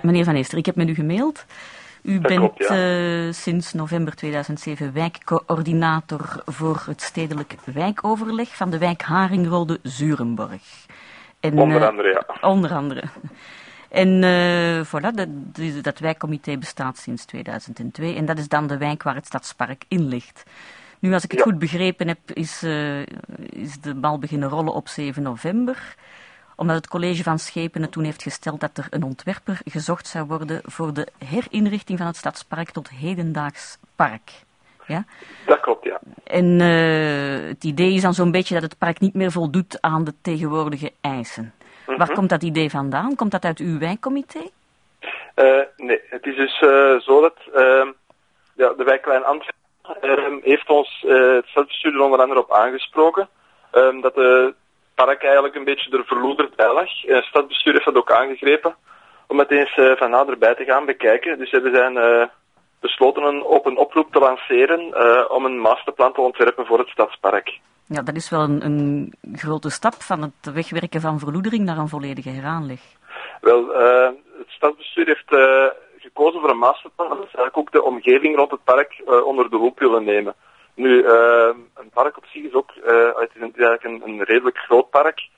meneer Van Eester, ik heb met u gemaild. U Dat bent klopt, ja. sinds november 2007 wijkcoördinator voor het stedelijk wijkoverleg van de wijk Haringrode-Zurenborg. En, Onder andere, ja. Onder andere. En voilà, dat wijkcomité bestaat sinds 2002 en dat is dan de wijk waar het stadspark in ligt. Nu, als ik het goed begrepen heb, is de bal beginnen rollen op 7 november, omdat het college van Schepenen toen heeft gesteld dat er een ontwerper gezocht zou worden voor de herinrichting van het stadspark tot hedendaags park. Ja? Dat klopt, ja. En het idee is dan zo'n beetje dat het park niet meer voldoet aan de tegenwoordige eisen. Waar komt dat idee vandaan? Komt dat uit uw wijkcomité? Nee, het is dus zo dat de wijk Klein Antwerpen heeft ons het stadsbestuur er onder andere op aangesproken dat het park eigenlijk een beetje er verloederd bij lag. Het stadsbestuur heeft dat ook aangegrepen om het eens van naderbij te gaan bekijken. Dus we zijn besloten een open oproep te lanceren om een masterplan te ontwerpen voor het stadspark. Ja, dat is wel een grote stap van het wegwerken van verloedering naar een volledige heraanleg. Wel, het stadsbestuur heeft gekozen voor een masterplan dat ze eigenlijk ook de omgeving rond het park onder de loep willen nemen. Nu, een park op zich is ook, het is eigenlijk een redelijk groot park.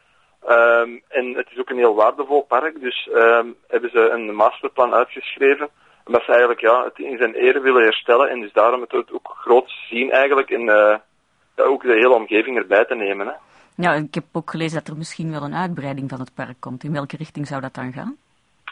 En het is ook een heel waardevol park, dus hebben ze een masterplan uitgeschreven. Omdat ze eigenlijk het in zijn ere willen herstellen en dus daarom het ook groot zien eigenlijk en ook de hele omgeving erbij te nemen. Hè. Ja, ik heb ook gelezen dat er misschien wel een uitbreiding van het park komt. In welke richting zou dat dan gaan?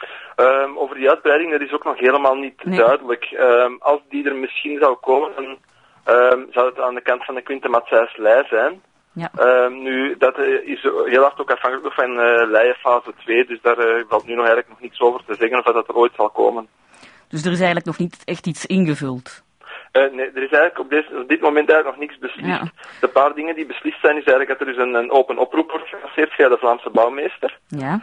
Over die uitbreiding, dat is ook nog helemaal niet duidelijk. Als die er misschien zou komen, dan zou het aan de kant van de Quinte Matsijs-Lei zijn. Ja. Nu, dat is heel hard ook afhankelijk van Leien fase 2, dus daar valt nu nog eigenlijk nog niets over te zeggen of dat er ooit zal komen. Dus er is eigenlijk nog niet echt iets ingevuld? Nee, er is eigenlijk op dit moment eigenlijk nog niks beslist. Ja. De paar dingen die beslist zijn, is eigenlijk dat er dus een open oproep wordt gelanceerd via de Vlaamse bouwmeester. Ja.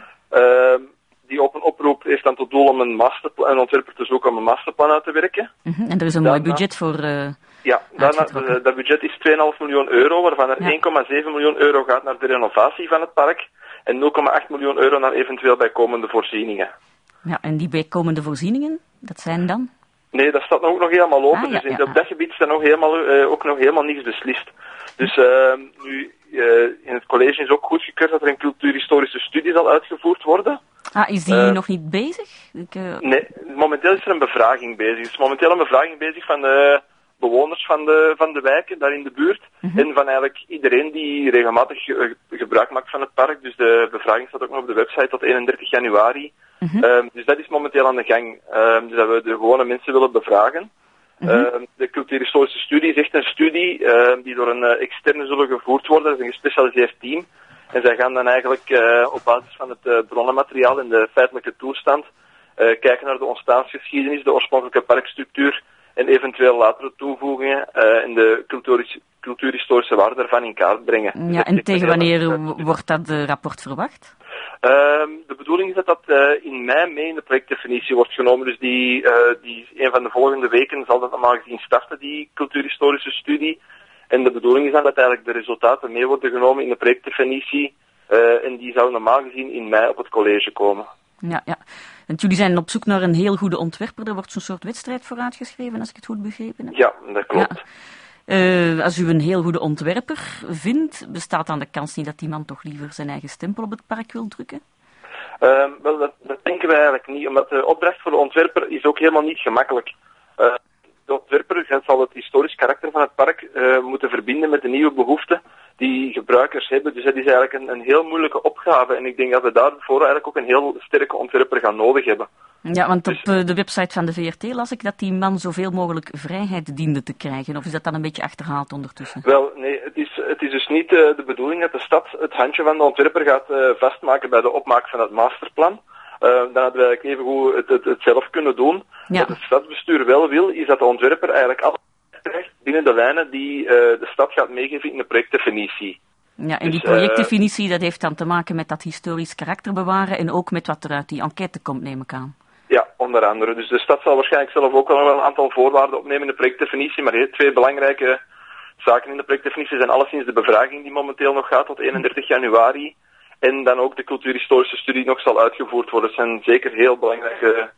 Die open oproep heeft dan tot doel om een ontwerper te zoeken om een masterplan uit te werken. En er is een mooi budget voor dat budget is 2,5 miljoen euro, waarvan er 1,7 miljoen euro gaat naar de renovatie van het park en 0,8 miljoen euro naar eventueel bijkomende voorzieningen. Ja, en die bijkomende voorzieningen, dat zijn dan? Nee, dat staat ook nog helemaal open. Op dat gebied staat ook nog helemaal niets beslist. Dus nu in het college is ook goedgekeurd dat er een cultuurhistorische studie zal uitgevoerd worden. Is die nog niet bezig? Nee, momenteel is er een bevraging bezig. Er is momenteel een bevraging bezig van de bewoners van de wijken daar in de buurt. En van eigenlijk iedereen die regelmatig gebruik maakt van het park. Dus de bevraging staat ook nog op de website tot 31 januari. Dus dat is momenteel aan de gang. Dus dat we de gewone mensen willen bevragen. De cultuurhistorische studie is echt een studie die door een externe zullen gevoerd worden. Dat is een gespecialiseerd team. En zij gaan dan eigenlijk op basis van het bronnenmateriaal en de feitelijke toestand kijken naar de ontstaansgeschiedenis, de oorspronkelijke parkstructuur en eventueel latere toevoegingen en de cultuurhistorische waarde daarvan in kaart brengen. Ja, en tegen wanneer wordt dat rapport verwacht? De bedoeling is dat in mei mee in de projectdefinitie wordt genomen. Dus die een van de volgende weken zal dat normaal gezien starten, die cultuurhistorische studie. En de bedoeling is dan dat eigenlijk de resultaten mee worden genomen in de projectdefinitie. En die zouden normaal gezien in mei op het college komen. Ja. Want jullie zijn op zoek naar een heel goede ontwerper. Er wordt zo'n soort wedstrijd voor uitgeschreven, als ik het goed begrepen heb. Ja, dat klopt. Ja. Als u een heel goede ontwerper vindt, bestaat dan de kans niet dat die man toch liever zijn eigen stempel op het park wil drukken? Wel, dat denken wij eigenlijk niet, omdat de opdracht voor de ontwerper is ook helemaal niet gemakkelijk. De ontwerper zal het historisch karakter van het park moeten verbinden met de nieuwe behoeften die gebruikers hebben. Dus dat is eigenlijk een heel moeilijke opgave. En ik denk dat we daarvoor eigenlijk ook een heel sterke ontwerper gaan nodig hebben. Ja, want op de website van de VRT las ik dat die man zoveel mogelijk vrijheid diende te krijgen. Of is dat dan een beetje achterhaald ondertussen? Wel, nee, het is dus niet de bedoeling dat de stad het handje van de ontwerper gaat vastmaken bij de opmaak van het masterplan. Dan hadden we eigenlijk even goed het zelf kunnen doen. Ja. Wat het stadsbestuur wel wil, is dat de ontwerper eigenlijk alles krijgt binnen de lijnen die de stad gaat meegeven in de projectdefinitie. Ja, en die projectdefinitie dat heeft dan te maken met dat historisch karakter bewaren en ook met wat er uit die enquête komt, neem ik aan. Ja, onder andere. Dus de stad zal waarschijnlijk zelf ook wel een aantal voorwaarden opnemen in de projectdefinitie, maar twee belangrijke zaken in de projectdefinitie zijn alleszins de bevraging die momenteel nog gaat tot 31 januari en dan ook de cultuurhistorische studie nog zal uitgevoerd worden. Dat zijn zeker heel belangrijke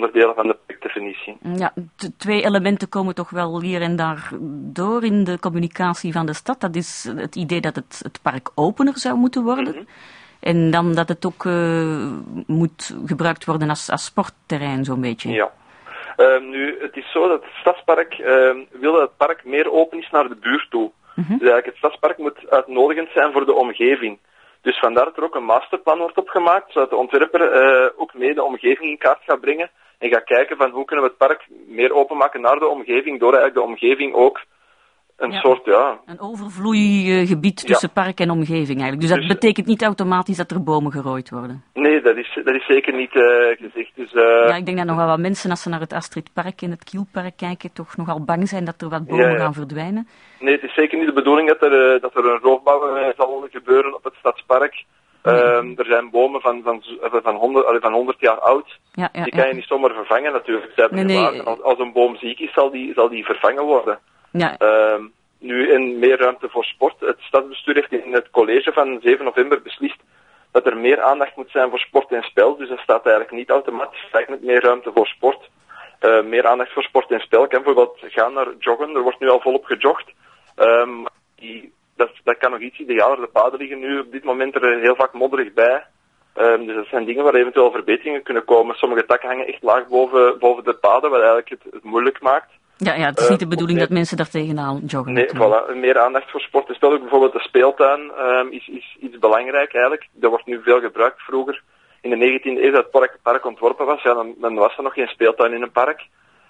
onderdelen van de projectdefinitie. Ja, twee elementen komen toch wel hier en daar door in de communicatie van de stad. Dat is het idee dat het park opener zou moeten worden. En dan dat het ook moet gebruikt worden als sportterrein, zo'n beetje. Ja. Nu, het is zo dat het stadspark wil dat het park meer open is naar de buurt toe. Dus eigenlijk het stadspark moet uitnodigend zijn voor de omgeving. Dus vandaar dat er ook een masterplan wordt opgemaakt, zodat de ontwerper ook mee de omgeving in kaart gaat brengen en gaat kijken van hoe kunnen we het park meer openmaken naar de omgeving, door eigenlijk de omgeving ook een soort, een overvloeigebied tussen park en omgeving eigenlijk. Dus dat betekent niet automatisch dat er bomen gerooid worden? Nee, dat is zeker niet gezegd. Dus, ja, ik denk dat nogal wat mensen, als ze naar het Astridpark en het Kielpark kijken, toch nogal bang zijn dat er wat bomen gaan verdwijnen. Nee, het is zeker niet de bedoeling dat er een roofbouw zal gebeuren op het stadspark. Er zijn bomen van 100 jaar oud. Die kan je niet zomaar vervangen natuurlijk. Ze hebben als een boom ziek is, zal die vervangen worden. Ja. Nu in meer ruimte voor sport. Het stadsbestuur heeft in het college van 7 november beslist dat er meer aandacht moet zijn voor sport en spel. Dus dat staat eigenlijk niet automatisch gelijk met meer ruimte voor sport. Meer aandacht voor sport en spel kan bijvoorbeeld gaan naar joggen. Er wordt nu al volop gejogd. Dat kan nog iets idealer. De paden liggen nu op dit moment er heel vaak modderig bij. Dus dat zijn dingen waar eventueel verbeteringen kunnen komen. Sommige takken hangen echt laag boven de paden, wat eigenlijk het moeilijk maakt. Ja, het is niet de bedoeling dat mensen daar tegenaan joggen. Nee, voilà. Meer aandacht voor sport en spel. Ook bijvoorbeeld de speeltuin is iets belangrijk eigenlijk. Dat wordt nu veel gebruikt. Vroeger, in de 19e eeuw, dat het park ontworpen was, dan was er nog geen speeltuin in een park.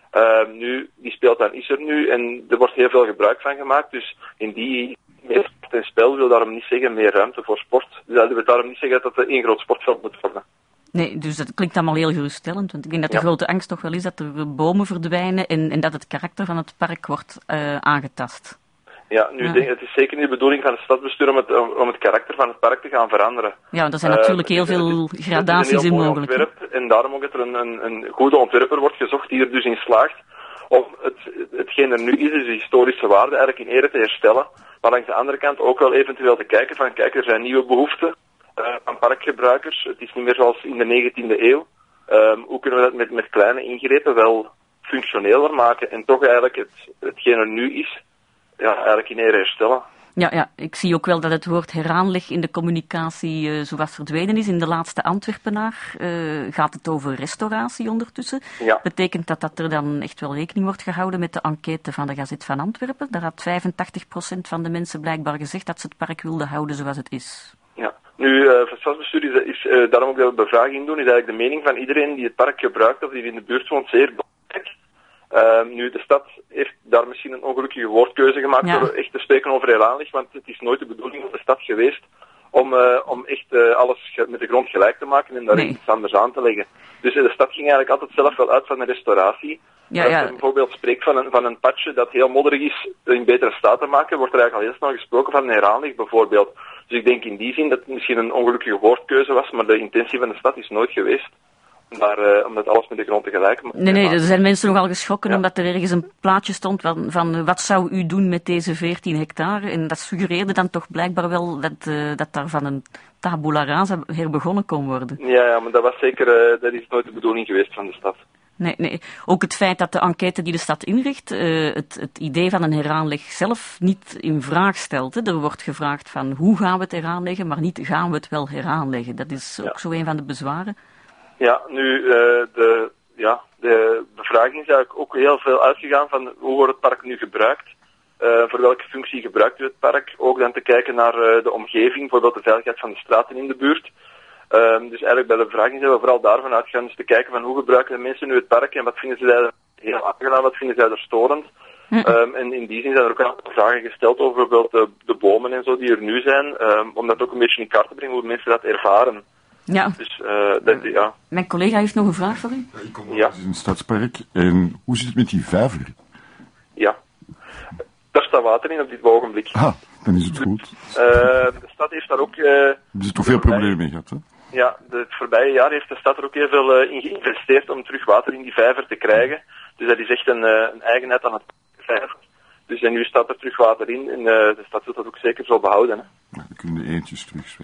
Nu, die speeltuin is er nu en er wordt heel veel gebruik van gemaakt. Dus in die meer sport en spel wil daarom niet zeggen meer ruimte voor sport. Dus dat wil daarom niet zeggen dat het één groot sportveld moet worden. Nee, dus dat klinkt allemaal heel geruststellend. Want ik denk dat de grote angst toch wel is dat er bomen verdwijnen en dat het karakter van het park wordt aangetast. Ja, het is zeker niet de bedoeling van het stadsbestuur om het karakter van het park te gaan veranderen. Ja, want er zijn natuurlijk heel veel gradaties in mogelijk. Ontwerp, en daarom ook dat er een goede ontwerper wordt gezocht die er dus in slaagt om hetgeen er nu is, dus de historische waarde eigenlijk in ere te herstellen. Maar langs de andere kant ook wel eventueel te kijken van, kijk, er zijn nieuwe behoeften aan parkgebruikers. Het is niet meer zoals in de 19e eeuw. Hoe kunnen we dat met kleine ingrepen wel functioneler maken en toch eigenlijk hetgeen er nu is, eigenlijk in ere herstellen. Ja, ik zie ook wel dat het woord heraanleg in de communicatie zo wat verdwenen is. In de laatste Antwerpenaar gaat het over restauratie ondertussen. Ja. Betekent dat er dan echt wel rekening wordt gehouden met de enquête van de Gazet van Antwerpen? Daar had 85% van de mensen blijkbaar gezegd dat ze het park wilden houden zoals het is. Ja, nu, voor het stadsbestuur is daarom ook dat we bevraging doen, is eigenlijk de mening van iedereen die het park gebruikt of die in de buurt woont zeer belangrijk. Nu, de stad heeft daar misschien een ongelukkige woordkeuze gemaakt door echt te spreken over heraanleg, want het is nooit de bedoeling van de stad geweest om echt alles met de grond gelijk te maken en daar iets anders aan te leggen. Dus de stad ging eigenlijk altijd zelf wel uit van een restauratie. Als je bijvoorbeeld spreekt van een padje dat heel modderig is in betere staat te maken, wordt er eigenlijk al heel snel gesproken van een heraanleg bijvoorbeeld. Dus ik denk in die zin dat het misschien een ongelukkige woordkeuze was, maar de intentie van de stad is nooit geweest om dat alles met de grond tegelijk te maken. Nee, er zijn mensen nogal geschrokken omdat er ergens een plaatje stond van wat zou u doen met deze 14 hectare? En dat suggereerde dan toch blijkbaar wel dat daar van een tabula rasa herbegonnen kon worden. Ja, maar dat was zeker, dat is nooit de bedoeling geweest van de stad. Nee. Ook het feit dat de enquête die de stad inricht het idee van een heraanleg zelf niet in vraag stelt. Hè. Er wordt gevraagd van hoe gaan we het heraanleggen, maar niet gaan we het wel heraanleggen. Dat is ook zo een van de bezwaren. Ja, nu, de bevraging is eigenlijk ook heel veel uitgegaan van hoe wordt het park nu gebruikt, voor welke functie gebruikt u het park, ook dan te kijken naar de omgeving, bijvoorbeeld de veiligheid van de straten in de buurt. Dus eigenlijk bij de bevraging zijn we vooral daarvan uitgegaan, dus te kijken van hoe gebruiken de mensen nu het park en wat vinden ze daar heel aangenaam, wat vinden zij er storend. En in die zin zijn er ook een aantal vragen gesteld over bijvoorbeeld de bomen en zo die er nu zijn, om dat ook een beetje in kaart te brengen hoe mensen dat ervaren. Ja. Dus, Mijn collega heeft nog een vraag voor u. Ik kom uit een stadspark. En hoe zit het met die vijver? Ja. Daar staat water in op dit ogenblik. Dan is het goed. De stad heeft daar ook... Er zit toch veel problemen mee gehad, hè? Ja, het voorbije jaar heeft de stad er ook heel veel in geïnvesteerd om terug water in die vijver te krijgen. Dus dat is echt een eigenheid aan het vijver. Dus nu staat er terug water in en de stad wil dat ook zeker zo behouden. Hè. Dan kunnen de eentjes terugzwemmen.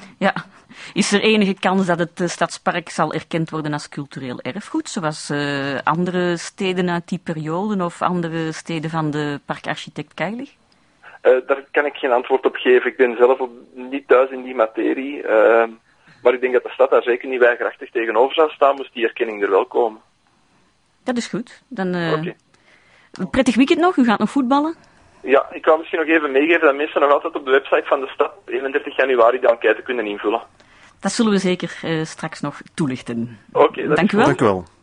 Ja. Is er enige kans dat het stadspark zal erkend worden als cultureel erfgoed, zoals andere steden uit die periode of andere steden van de parkarchitect Keilig? Daar kan ik geen antwoord op geven. Ik ben zelf niet thuis in die materie. Maar ik denk dat de stad daar zeker niet weigerachtig tegenover zou staan, moest die erkenning er wel komen. Dat is goed. Dan prettig weekend nog. U gaat nog voetballen? Ja, ik wou misschien nog even meegeven dat mensen nog altijd op de website van de stad 31 januari de enquête kunnen invullen. Dat zullen we zeker straks nog toelichten. Oké, dank u wel. Dank u wel.